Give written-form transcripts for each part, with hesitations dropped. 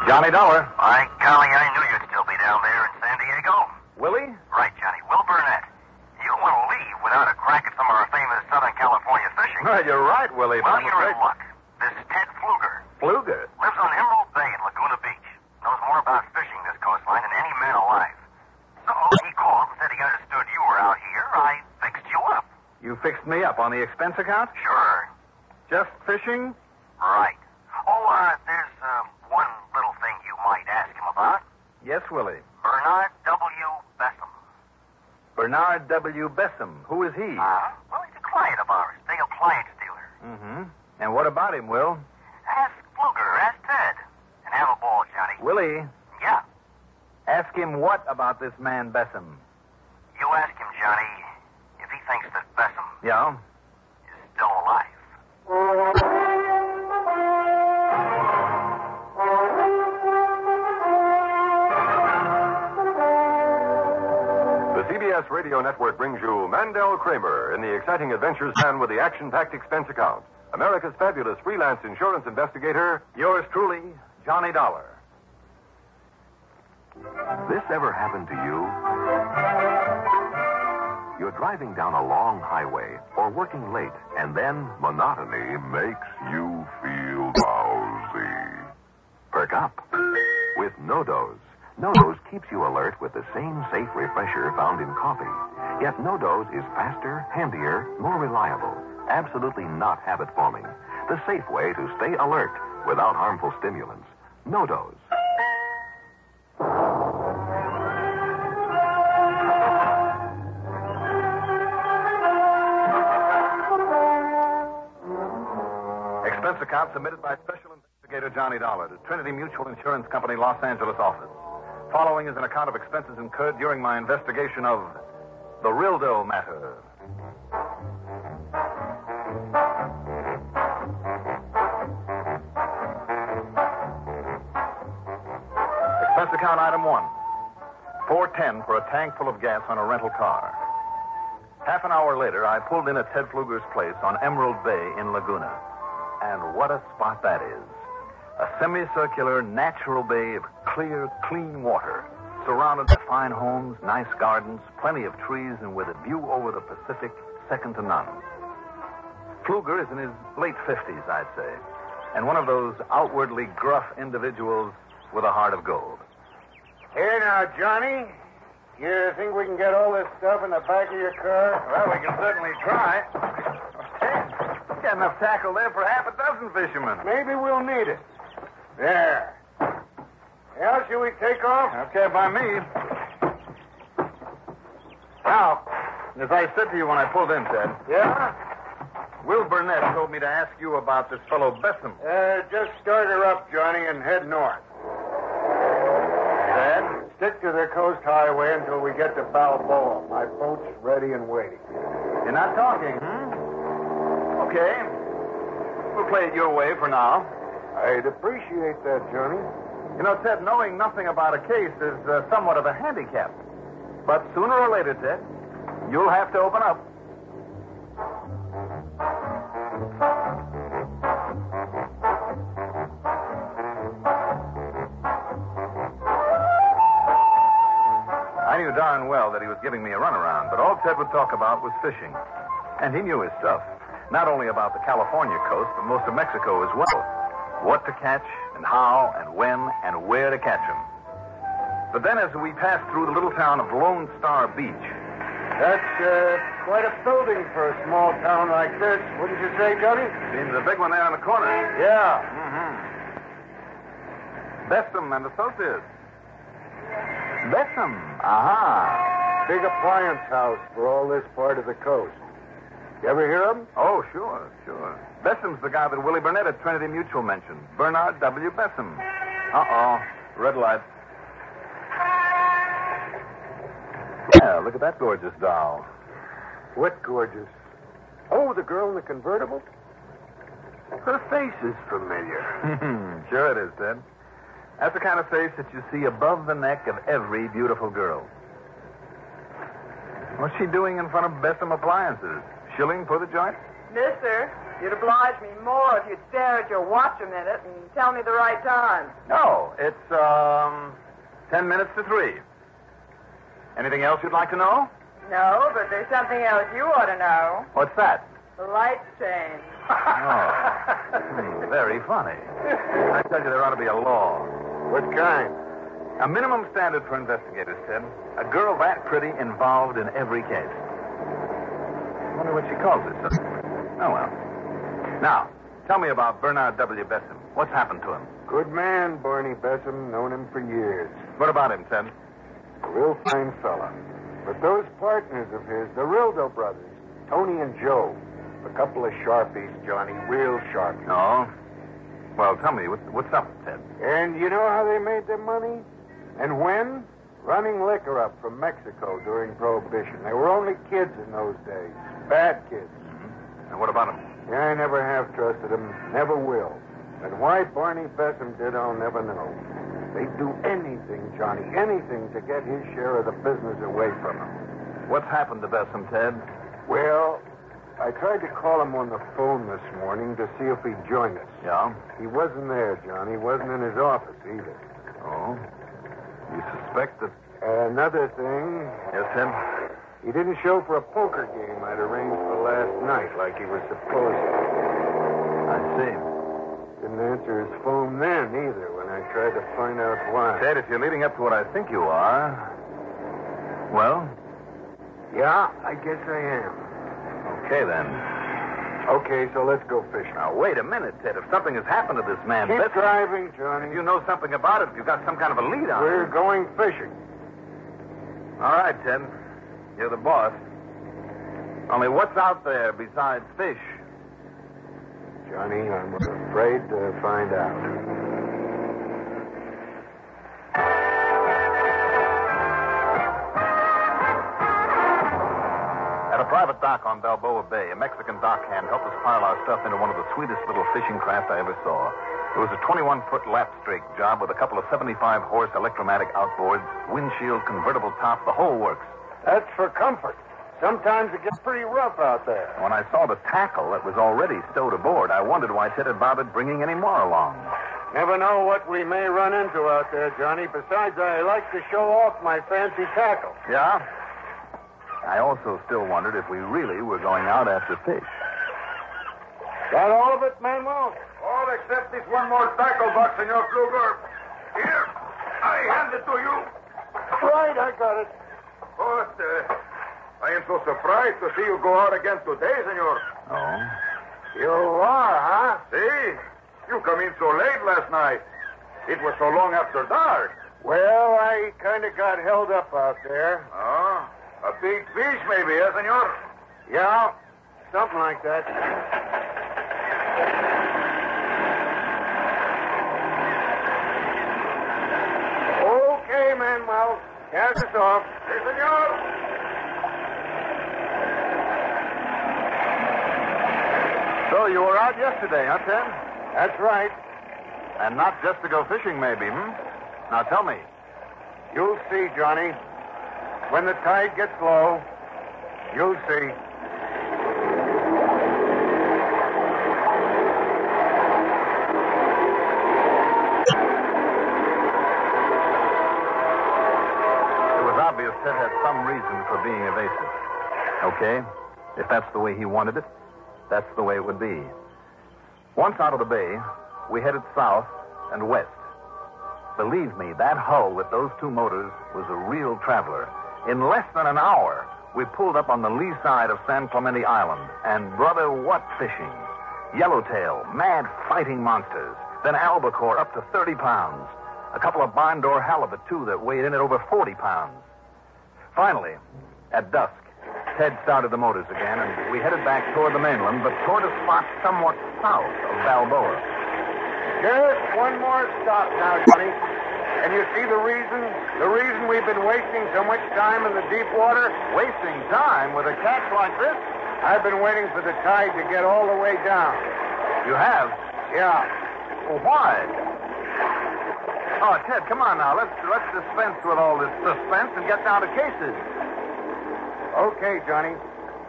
Johnny Dollar. By golly, I knew you'd still be down there in San Diego. Willie? Right, Johnny. Will Burnett. You don't want to leave without a crack at some of our famous Southern California fishing. You're right, Willie. Well, you're in luck. This Ted Pfluger Pfluger? lives on Emerald Bay in Laguna Beach. Knows more about fishing this coastline than any man alive. So he called and said he understood you were out here. I fixed you up. You fixed me up on the expense account? Sure. Just fishing? Right. Oh, there's one little thing you might ask him about. Yes, Willie. Bernard W. Bessem. Bernard W. Bessem. Who is he? Well, he's a client of ours. Big appliance dealer. Mm-hmm. And what about him, Will? Ask Pfluger. Ask Ted. And have a ball, Johnny. Willie, Yeah. ask him what about this man Bessem? You ask him, Johnny, if he thinks that Bessem Yeah? is still alive. The CBS Radio Network brings you Mandel Kramer in the exciting adventures man with the action-packed expense account. America's fabulous freelance insurance investigator. Yours truly, Johnny Dollar. This ever happened to you? You're driving down a long highway or working late, and then monotony makes you feel lousy. Perk up with No-Dose. No-Dose keeps you alert with the same safe refresher found in coffee. Yet No-Dose is faster, handier, more reliable. Absolutely not habit-forming. The safe way to stay alert without harmful stimulants. No-Dose. Expense account submitted by Special Investigator Johnny Dollar to Trinity Mutual Insurance Company, Los Angeles office. Following is an account of expenses incurred during my investigation of the Rildo matter. Expense account item 1. $4.10 for a tank full of gas on a rental car. Half an hour later, I pulled in at Ted Pfluger's place on Emerald Bay in Laguna. And what a spot that is. A semicircular, natural bay of clear, clean water, surrounded by fine homes, nice gardens, plenty of trees, and with a view over the Pacific second to none. Pfluger is in his late 50s, I'd say, and one of those outwardly gruff individuals with a heart of gold. Here now, Johnny. You think we can get all this stuff in the back of your car? Well, we can certainly try. Got enough tackle there for half a dozen fishermen. Maybe we'll need it. There. Now, shall we take off? Okay, by me. Now, as I said to you when I pulled in, Ted, Yeah? Will Burnett told me to ask you about this fellow Bessem. Just start her up, Johnny, and head north. Ted? Stick to the coast highway until we get to Balboa. My boat's ready and waiting. You're not talking, Okay. We'll play it your way for now. I'd appreciate that, Johnny. You know, Ted, knowing nothing about a case is somewhat of a handicap. But sooner or later, Ted, you'll have to open up. I knew darn well that he was giving me a runaround, but all Ted would talk about was fishing. And he knew his stuff. Not only about the California coast, but most of Mexico as well. What to catch, and how, and when, and where to catch them. But then as we passed through the little town of Lone Star Beach... That's quite a building for a small town like this, wouldn't you say, Johnny? Seems a big one there on the corner. Yeah. Bessem and Associates. Bessem. Aha. Big appliance house for all this part of the coast. You ever hear of him? Oh, sure. Bessem's the guy that Willie Burnett at Trinity Mutual mentioned. Bernard W. Bessem. Uh-oh. Red light. Yeah, look at that gorgeous doll. What gorgeous? Oh, the girl in the convertible? Her face is familiar. Sure it is, Ted. That's the kind of face that you see above the neck of every beautiful girl. What's she doing in front of Bessem Appliances? Shilling for the joint? Mister, you'd oblige me more if you'd stare at your watch a minute and tell me the right time. Oh, it's, 10 minutes to 3. Anything else you'd like to know? No, but there's something else you ought to know. What's that? The lights change. Very funny. I tell you, there ought to be a law. What kind? A minimum standard for investigators, Ted. A girl that pretty involved in every case. I wonder what she calls herself. Oh, well. Now, tell me about Bernard W. Bessem. What's happened to him? Good man, Barney Bessem. Known him for years. What about him, Ted? A real fine fella. But those partners of his, the Rildo brothers, Tony and Joe, a couple of sharpies, Johnny, real sharpies. No. Well, tell me, what's up, Ted? And you know how they made their money? And when? Running liquor up from Mexico during Prohibition. They were only kids in those days. Bad kids. Mm-hmm. And what about him? Yeah, I never have trusted them. Never will. And why Barney Bessem did, I'll never know. They'd do anything, Johnny, anything to get his share of the business away from him. What's happened to Bessem, Ted? Well, I tried to call him on the phone this morning to see if he'd join us. Yeah? He wasn't there, Johnny. He wasn't in his office either. Oh? You suspect that... Another thing, Yes, Ted? he didn't show for a poker game I'd arranged for last night like he was supposed to. I see. Didn't answer his phone then either when I tried to find out why. Ted, if you're leading up to what I think you are... Well? Yeah, I guess I am. Okay, then. Okay, so let's go fishing. Now, wait a minute, Ted. If something has happened to this man... Keep Bessem- driving, Johnny. If you know something about it, if you've got some kind of a lead on it. We're going fishing. All right, Ted. You're the boss. Only what's out there besides fish? Johnny, I'm afraid to find out. At a private dock on Balboa Bay, a Mexican dockhand helped us pile our stuff into one of the sweetest little fishing craft I ever saw. It was a 21-foot lap strake job with a couple of 75-horse electromatic outboards, windshield, convertible top, the whole works. That's for comfort. Sometimes it gets pretty rough out there. When I saw the tackle that was already stowed aboard, I wondered why Ted had bothered bringing any more along. Never know what we may run into out there, Johnny. Besides, I like to show off my fancy tackle. Yeah? I also still wondered if we really were going out after fish. Got all of it, Manuel? All except this one more tackle box, Senor Kruger. Here, I hand it to you. Right, I got it. But I am so surprised to see you go out again today, Senor. Oh? You are, huh? See? You come in so late last night. It was so long after dark. Well, I kind of got held up out there. Oh, a big fish maybe, eh, Senor? Yeah, something like that. Okay, Manuel. Cast us off. Hey, Senor. So you were out yesterday, huh, Ted? That's right. And not just to go fishing, maybe, Now tell me. You'll see, Johnny. When the tide gets low, you'll see. It was obvious Ted had some reason for being evasive. Okay, if that's the way he wanted it, that's the way it would be. Once out of the bay, we headed south and west. Believe me, that hull with those two motors was a real traveler. In less than an hour, we pulled up on the lee side of San Clemente Island. And, brother, what fishing. Yellowtail, mad fighting monsters. Then albacore up to 30 pounds. A couple of barndore halibut, too, that weighed in at over 40 pounds. Finally, at dusk, Ted started the motors again, and we headed back toward the mainland, but toward a spot somewhat south of Balboa. Just one more stop now, Johnny. And you see the reason? The reason we've been wasting so much time in the deep water? Wasting time with a catch like this? I've been waiting for the tide to get all the way down. You have? Yeah. Well, why? Oh, Ted, come on now. Let's dispense with all this suspense and get down to cases. Okay, Johnny.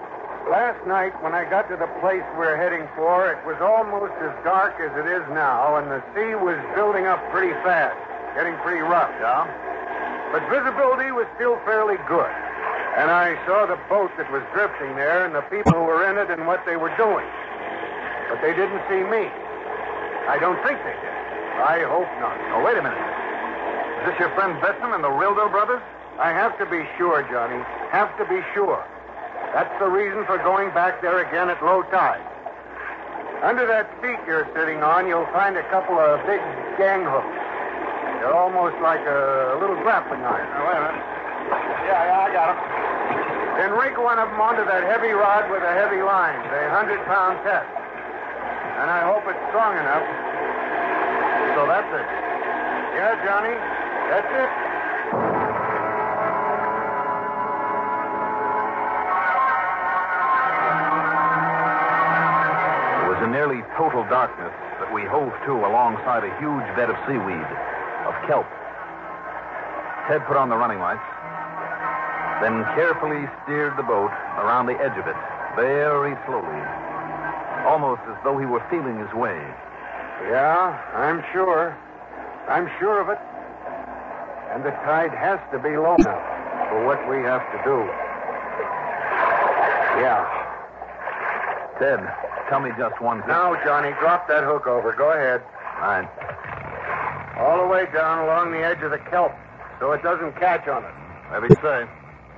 Last night, when I got to the place we're heading for, it was almost as dark as it is now, and the sea was building up pretty fast, getting pretty rough. Yeah? But visibility was still fairly good. And I saw the boat that was drifting there and the people who were in it and what they were doing. But they didn't see me. I don't think they did. I hope not. Oh, wait a minute. Is this your friend Besson and the Rildo brothers? I have to be sure, Johnny. Have to be sure. That's the reason for going back there again at low tide. Under that seat you're sitting on, you'll find a couple of big gang hooks. They're almost like a little grappling iron. Now, wait a minute. Yeah, I got them. Then rig one of them onto that heavy rod with a heavy line, the 100-pound test. And I hope it's strong enough. So that's it. Yeah, Johnny, that's it. It was in nearly total darkness that we hove to alongside a huge bed of seaweed, of kelp. Ted put on the running lights, then carefully steered the boat around the edge of it, very slowly, almost as though he were feeling his way. Yeah, I'm sure. I'm sure of it. And the tide has to be low enough for what we have to do. Yeah. Ted, tell me just one thing. Now, Johnny, drop that hook over. Go ahead. All right. All the way down along the edge of the kelp so it doesn't catch on us. Whatever you say.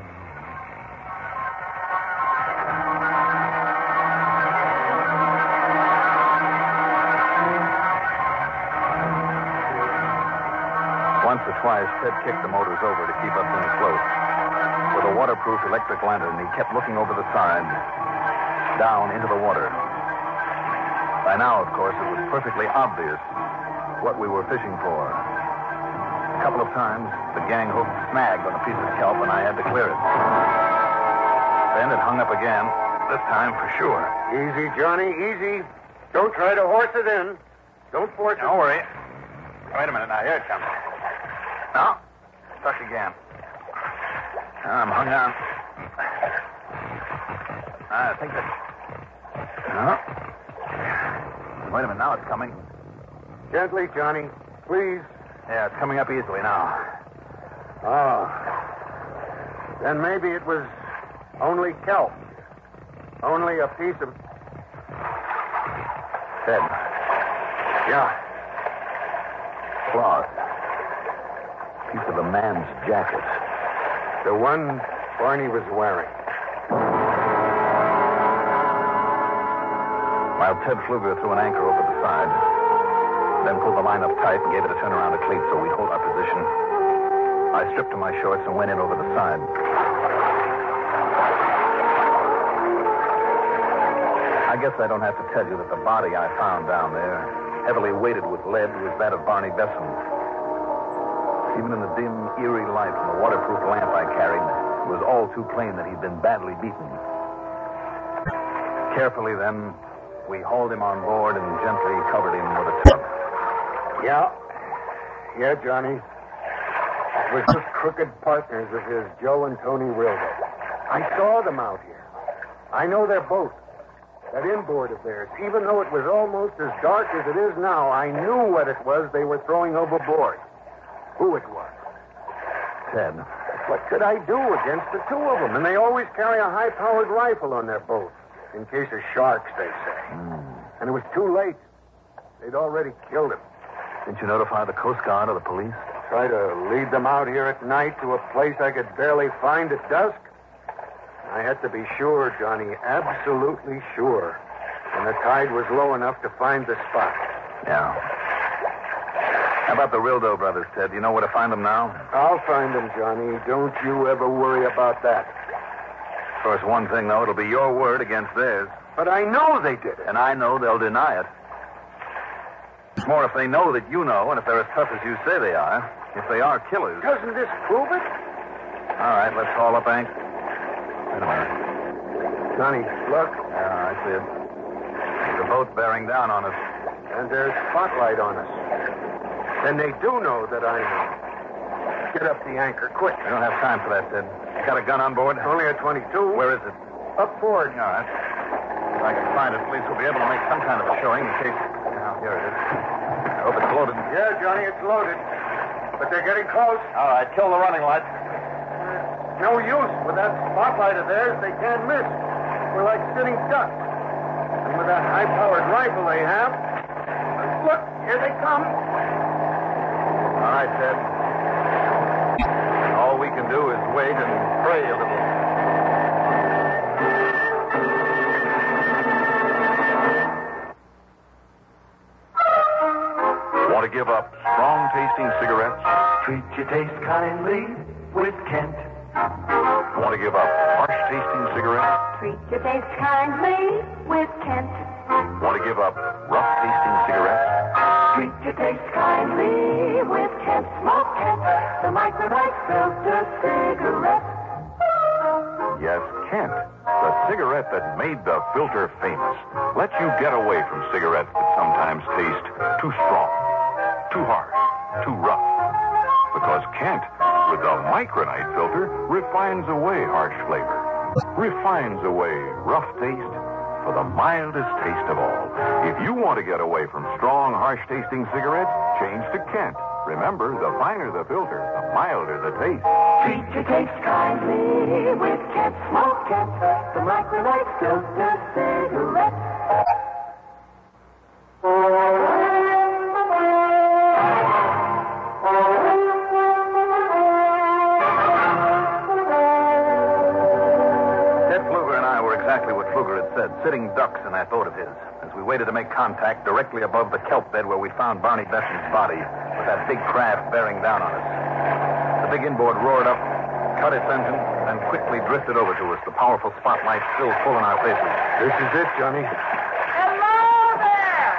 Once or twice, Ted kicked the motors over to keep us in close. With a waterproof electric lantern, he kept looking over the side, down into the water. By now, of course, it was perfectly obvious what we were fishing for. A couple of times, the gang hook snagged on a piece of kelp, and I had to clear it. Then it hung up again, this time for sure. Easy, Johnny, easy. Don't try to horse it in. Don't force it. Don't worry. Wait a minute now. Here it comes. Now, stuck again. I'm hung on. I think that... No. Wait a minute. Now it's coming. Gently, Johnny. Please. Yeah, it's coming up easily now. Oh. Then maybe it was only kelp. Only a piece of... Ted. Yeah. Cloth. Piece of a man's jacket. The one Barney was wearing. While Ted Pfluger threw an anchor over the side, then pulled the line up tight and gave it a turn around a cleat so we'd hold our position, I stripped to my shorts and went in over the side. I guess I don't have to tell you that the body I found down there, heavily weighted with lead, was that of Barney Besson. Even in the dim, eerie light from the waterproof lamp I carried, it was all too plain that he'd been badly beaten. Carefully, then, we hauled him on board and gently covered him with a tub. Yeah. Yeah, Johnny. It was those crooked partners of his, Joe and Tony Rildo. I saw them out here. I know their boat. That inboard of theirs. Even though it was almost as dark as it is now, I knew what it was they were throwing overboard. Who it was. Ted. What could I do against the two of them? And they always carry a high-powered rifle on their boat. In case of sharks, they say. And it was too late. They'd already killed him. Didn't you notify the Coast Guard or the police? Try to lead them out here at night to a place I could barely find at dusk? I had to be sure, Johnny, absolutely sure. And the tide was low enough to find the spot. Yeah. How about the Rildo brothers, Ted? Do you know where to find them now? I'll find them, Johnny. Don't you ever worry about that. Of course, one thing, though, it'll be your word against theirs. But I know they did it. And I know they'll deny it. It's more if they know that you know, and if they're as tough as you say they are. If they are killers. Doesn't this prove it? All right, let's haul up anchor. Wait a minute. Johnny, look. Yeah, I see it. There's a boat bearing down on us. And there's spotlight on us. Then they do know that I know. Get up the anchor, quick. We don't have time for that, Ted. You got a gun on board? Only a 22. Where is it? Up forward. All right. If I can find it, police will be able to make some kind of a showing in case... Now, here it is. I hope it's loaded. Yeah, Johnny, it's loaded. But they're getting close. All right, kill the running lights. No use. With that spotlight of theirs, they can't miss. We're like sitting ducks. And with that high-powered rifle they have... Look, here they come. All right, Ted. All we can do is wait and pray a little. Want to give up strong-tasting cigarettes? Treat your taste kindly with Kent. Want to give up harsh-tasting cigarettes? Treat your taste kindly with Kent. Want to give up rough-tasting cigarettes? Treat your taste kindly with Kent. Smoke Kent, the micronite filter cigarette. Yes, Kent, the cigarette that made the filter famous, lets you get away from cigarettes that sometimes taste too strong, too harsh, too rough. Because Kent, with the micronite filter, refines away harsh flavor, refines away rough taste for the mildest taste of all. If you want to get away from strong, harsh-tasting cigarettes, change to Kent. Remember, the finer the filter, the milder the taste. Treat your taste kindly with Kent. Smoke Kent, the micronite filter cigarette. Exactly what Pfluger had said, sitting ducks in that boat of his, as we waited to make contact directly above the kelp bed where we found Barney Besson's body, with that big craft bearing down on us. The big inboard roared up, cut its engine, then quickly drifted over to us, the powerful spotlight still full in our faces. This is it, Johnny. Hello there!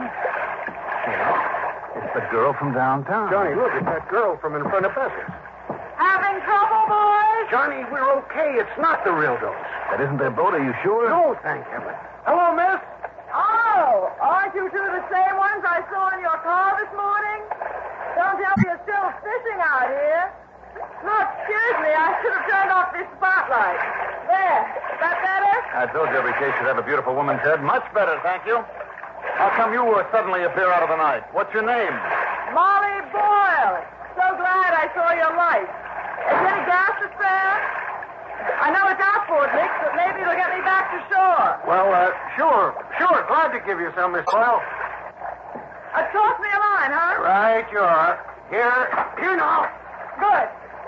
It's the girl from downtown. Johnny, look, it's that girl from in front of Besser's. Having trouble, boys? Johnny, we're okay. It's not the real dose. That isn't their boat, are you sure? No, thank heaven. Hello, miss. Oh, aren't you two the same ones I saw in your car this morning? Don't tell me you're still fishing out here. No, excuse me, I should have turned off this spotlight. There, is that better? I told you every case should have a beautiful woman, Ted. Much better, thank you. How come you suddenly appear out of the night? What's your name? Molly Boyle. So glad I saw your light. Is there any gas to spare? I know it's outboard leaks, but maybe it'll get me back to shore. Well, sure. Glad to give you some, Miss Boyle. Toss me a line, huh? Right, you are. Here now. Good.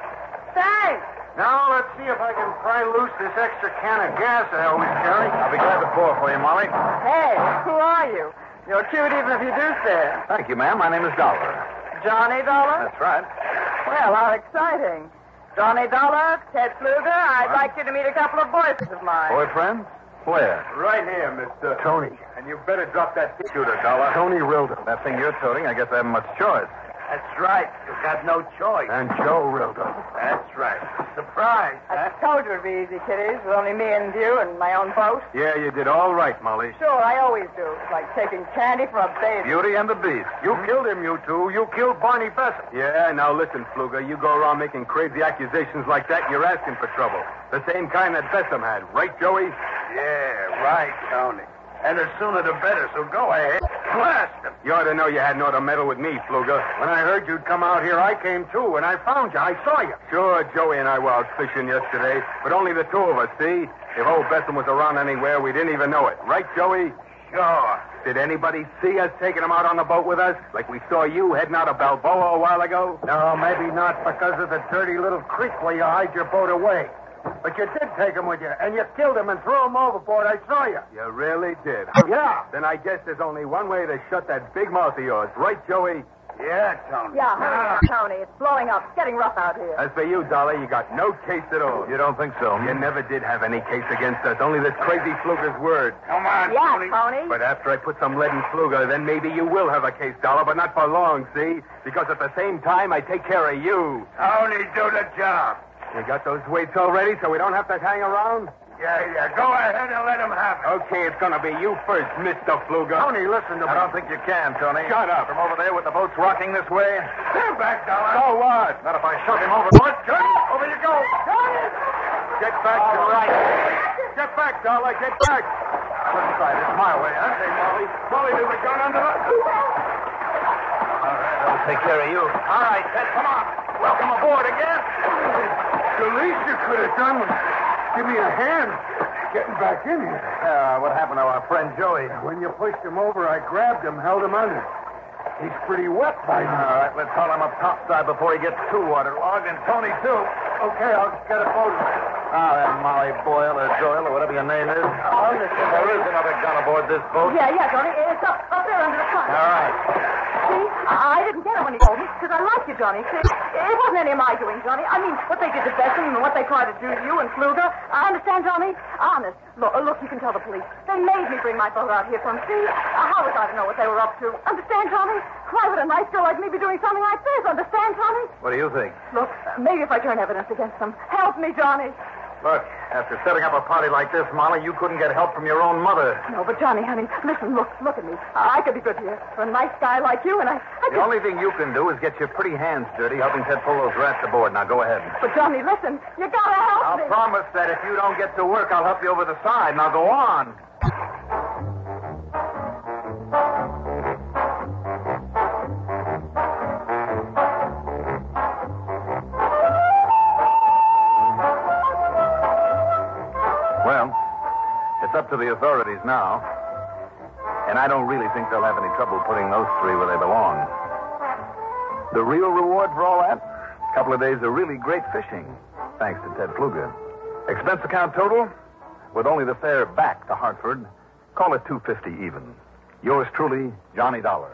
Thanks. Now, let's see if I can pry loose this extra can of gas I always carry. I'll be glad to pour for you, Molly. Hey, who are you? You're cute even if you do stare. Thank you, ma'am. My name is Dollar. Johnny Dollar? That's right. Well, how exciting. Johnny Dollar, Ted Pfluger, I'd like you to meet a couple of boys of mine. Boyfriends? Where? Right here, Mr. Tony. And you better drop that shooter, Dollar. Tony Rildo. That thing you're toting, I guess I haven't much choice. That's right. You've got no choice. And Joe Rildo. That's right. Surprise, I told you it'd be easy, kiddies, with only me and you and my own boat. Yeah, you did all right, Molly. Sure, I always do. It's like taking candy from a baby. Beauty and the Beast. You killed him, you two. You killed Barney Besson. Yeah, now listen, Pfluger. You go around making crazy accusations like that, you're asking for trouble. The same kind that Besson had. Right, Joey? Yeah, right, Tony. And the sooner the better, so go ahead. Blast him. You ought to know you had no to meddle with me, Pfluger. When I heard you'd come out here, I came too, and I found you. I saw you. Sure, Joey and I were out fishing yesterday, but only the two of us, see? If old Besson was around anywhere, we didn't even know it. Right, Joey? Sure. Did anybody see us taking him out on the boat with us? Like we saw you heading out of Balboa a while ago? No, maybe not because of the dirty little creek where you hide your boat away. But you did take him with you, and you killed him and threw him overboard. I saw you. You really did? Yeah. Then I guess there's only one way to shut that big mouth of yours. Right, Joey? Yeah, Tony. Yeah, hurry up, Tony. It's blowing up. It's getting rough out here. As for you, Dolly, you got no case at all. You don't think so? You never did have any case against us. Only this crazy Pfluger's word. Come on, Yeah, Tony. Tony. But after I put some lead in Pfluger, then maybe you will have a case, Dollar, but not for long, see? Because at the same time, I take care of you. Tony, do the job. You got those weights all ready so we don't have to hang around? Yeah. Go ahead and let him have it. Okay, it's going to be you first, Mr. Pfluger. Tony, listen to me. I don't think you can, Tony. Shut up. From over there with the boats rocking this way. Stand back, Dollar. So what? Not if I shove him overboard. Over you go. Tony! Get back to right. Get back, Dollar. Get back. Left side. It's my way, huh? Hey, Molly. Molly, there's a gun under the... All right, I'll take care of you. All right, Ted, come on. Welcome aboard again. The least you could have done was give me a hand getting back in here. What happened to our friend Joey? When you pushed him over, I grabbed him, held him under. He's pretty wet by now. All right, let's haul him up topside before he gets too waterlogged, and Tony, too. Okay, I'll get a photo. That Molly Boyle or Doyle or whatever your name is. There is another gun aboard this boat. Yeah, Johnny. It's up there under the front. All right. See, I didn't get it when he told me, because I like you, Johnny. See, it wasn't any of my doing, Johnny. I mean, what they did to Besson and what they tried to do to you and Pfluger. I understand, Johnny? Honest. Look, you can tell the police. They made me bring my boat out here from sea. How was I to know what they were up to? Understand, Johnny? Why would a nice girl like me be doing something like this? Understand, Johnny? What do you think? Look, maybe if I turn evidence against them. Help me, Johnny. Look, after setting up a party like this, Molly, you couldn't get help from your own mother. No, but Johnny, honey, listen, look at me. I could be good here for a nice guy like you, and I The only thing you can do is get your pretty hands dirty helping Ted pull those rats aboard. Now, go ahead. But, Johnny, listen, you gotta help me. I'll promise that if you don't get to work, I'll help you over the side. Now, go on. Well, it's up to the authorities now. And I don't really think they'll have any trouble putting those three where they belong. The real reward for all that? A couple of days of really great fishing, thanks to Ted Pfluger. Expense account total, with only the fare back to Hartford, call it $250 even. Yours truly, Johnny Dollar.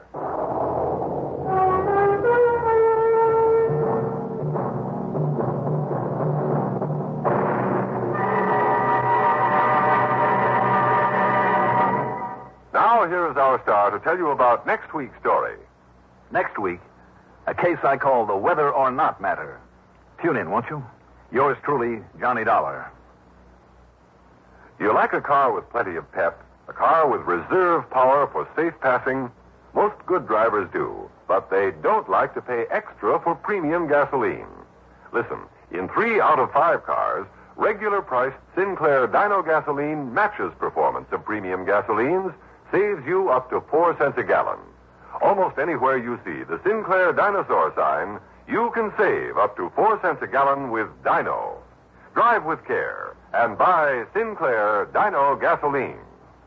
Now, here is our star to tell you about next week's story. Next week, a case I call the whether or not matter. Tune in, won't you? Yours truly, Johnny Dollar. You like a car with plenty of pep, a car with reserve power for safe passing? Most good drivers do, but they don't like to pay extra for premium gasoline. Listen, in 3 out of 5 cars, regular priced Sinclair Dino gasoline matches performance of premium gasolines, saves you up to 4 cents a gallon. Almost anywhere you see the Sinclair Dinosaur sign, you can save up to 4 cents a gallon with Dino. Drive with care and buy Sinclair Dino gasoline.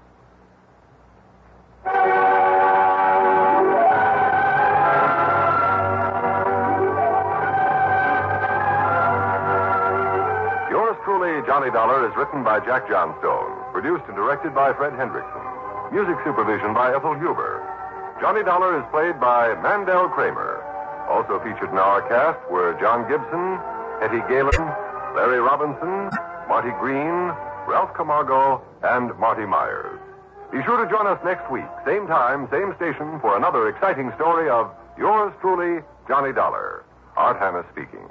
Yours truly, Johnny Dollar, is written by Jack Johnstone, produced and directed by Fred Hendrickson. Music supervision by Ethel Huber. Johnny Dollar is played by Mandel Kramer. Also featured in our cast were John Gibson, Hetty Galen, Larry Robinson, Marty Green, Ralph Camargo, and Marty Myers. Be sure to join us next week, same time, same station, for another exciting story of yours truly, Johnny Dollar. Art Hanna speaking.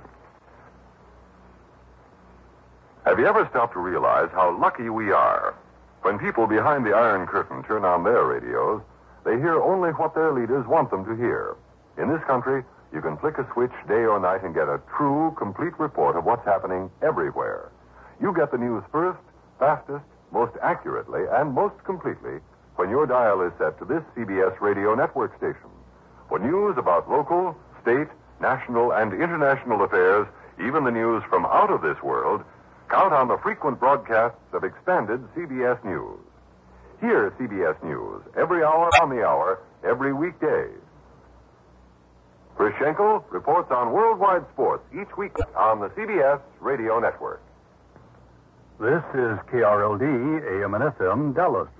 Have you ever stopped to realize how lucky we are? When people behind the Iron Curtain turn on their radios, they hear only what their leaders want them to hear. In this country, you can flick a switch day or night and get a true, complete report of what's happening everywhere. You get the news first, fastest, most accurately, and most completely when your dial is set to this CBS radio network station. For news about local, state, national, and international affairs, even the news from out of this world, count on the frequent broadcasts of expanded CBS News. Hear CBS News every hour on the hour, every weekday. Chris Schenkel reports on worldwide sports each week on the CBS Radio Network. This is KRLD AM and FM Dallas.